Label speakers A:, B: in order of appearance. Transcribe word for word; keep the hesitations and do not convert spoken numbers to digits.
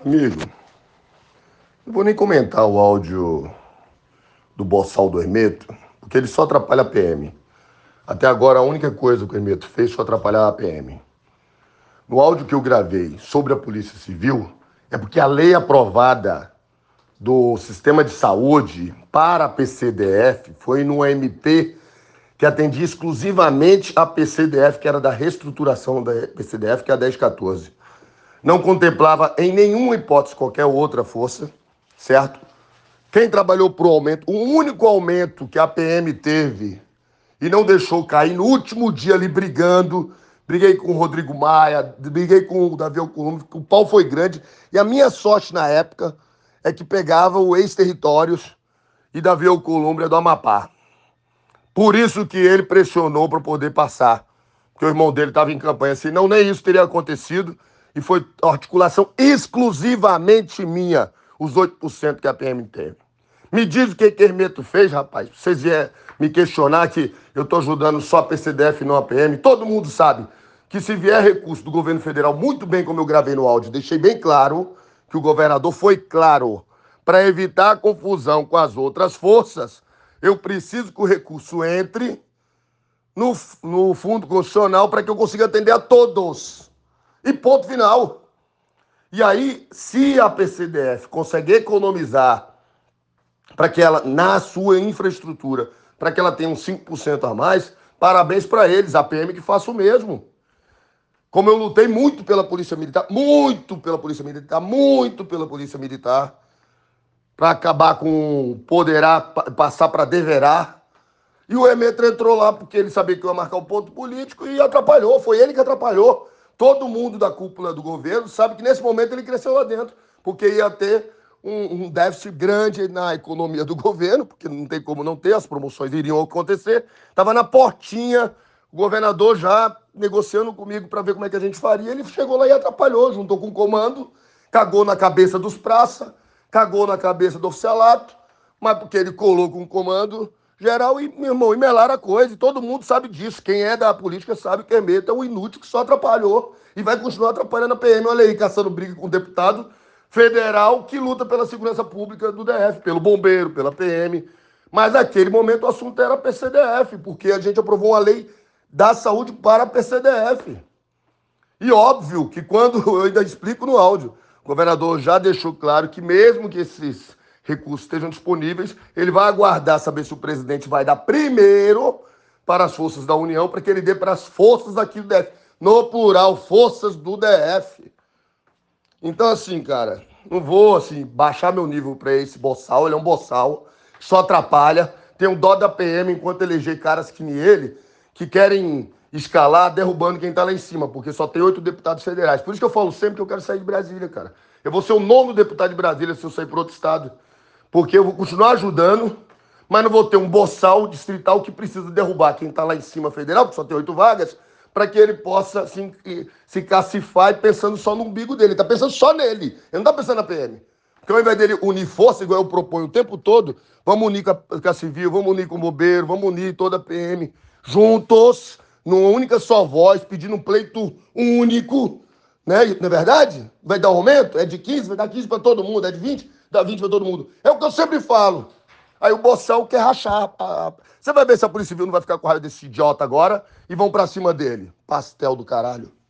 A: Amigo, não vou nem comentar o áudio do Boçal do Hermeto, porque ele só atrapalha a P M. Até agora, a única coisa que o Hermeto fez foi atrapalhar a P M. No áudio que eu gravei sobre a Polícia Civil, é porque a lei aprovada do Sistema de Saúde para a P C D F foi no M P que atendia exclusivamente a P C D F, que era da reestruturação da P C D F, que é a dez quatorze. Não contemplava em nenhuma hipótese qualquer outra força, certo? Quem trabalhou para o aumento, o único aumento que a P M teve e não deixou cair no último dia ali brigando, briguei com o Rodrigo Maia, briguei com o Davi Alcolumbre, o pau foi grande. E a minha sorte na época é que pegava o ex-territórios e Davi Alcolumbre é do Amapá. Por isso que ele pressionou para poder passar, porque o irmão dele estava em campanha, senão nem isso teria acontecido. E foi articulação exclusivamente minha, os oito por cento que a P M teve. Me diz o que que Hermeto fez, rapaz. Se vocês vierem me questionar que eu estou ajudando só a P C D F e não a P M, todo mundo sabe que se vier recurso do governo federal, muito bem como eu gravei no áudio, deixei bem claro que o governador foi claro, para evitar a confusão com as outras forças, eu preciso que o recurso entre no, no Fundo Constitucional para que eu consiga atender a todos. E ponto final. E aí, se a P C D F conseguir economizar para que ela, na sua infraestrutura, para que ela tenha uns cinco por cento a mais, parabéns para eles, a P M que faça o mesmo. Como eu lutei muito pela Polícia Militar, muito pela Polícia Militar, muito pela Polícia Militar, para acabar com poderá passar para deverá. E o Hermeto entrou lá porque ele sabia que eu ia marcar o ponto político e atrapalhou. Foi ele que atrapalhou. Todo mundo da cúpula do governo sabe que nesse momento ele cresceu lá dentro, porque ia ter um, um déficit grande na economia do governo, porque não tem como não ter, as promoções iriam acontecer. Estava na portinha, o governador já negociando comigo para ver como é que a gente faria. Ele chegou lá e atrapalhou, juntou com o comando, cagou na cabeça dos praça, cagou na cabeça do oficialato, mas porque ele colou com o comando geral e, meu irmão, e melaram a coisa. E todo mundo sabe disso. Quem é da política sabe que Hermeto é um inútil que só atrapalhou e vai continuar atrapalhando a P M. Olha aí, caçando briga com o deputado federal que luta pela segurança pública do D F, pelo bombeiro, pela P M. Mas naquele momento o assunto era a P C D F, porque a gente aprovou uma lei da saúde para a P C D F. E óbvio que quando, eu ainda explico no áudio, o governador já deixou claro que mesmo que esses recursos estejam disponíveis, ele vai aguardar saber se o presidente vai dar primeiro para as forças da União, para que ele dê para as forças aqui do D F. No plural, forças do D F. Então, assim, cara, não vou assim, baixar meu nível para esse boçal, ele é um boçal, só atrapalha. Tenho dó da P M enquanto eleger caras que nem ele, que querem escalar derrubando quem tá lá em cima, porque só tem oito deputados federais. Por isso que eu falo sempre que eu quero sair de Brasília, cara. Eu vou ser o nono deputado de Brasília se eu sair para outro estado. Porque eu vou continuar ajudando, mas não vou ter um boçal distrital que precisa derrubar quem está lá em cima federal, porque só tem oito vagas, para que ele possa assim, se cacifar e pensando só no umbigo dele. Ele está pensando só nele. Ele não está pensando na P M. Porque ao invés dele unir força, igual eu proponho o tempo todo, vamos unir com a, com a Civil, vamos unir com o Bombeiro, vamos unir toda a P M, juntos, numa única só voz, pedindo um pleito único, né? Não é verdade? Vai dar aumento? É de quinze, vai dar quinze para todo mundo, é de vinte, dá vinte para todo mundo. É o que eu sempre falo. Aí o Boçal quer rachar. Você vai ver se a Polícia Civil não vai ficar com raiva desse idiota agora e vão para cima dele. Pastel do caralho.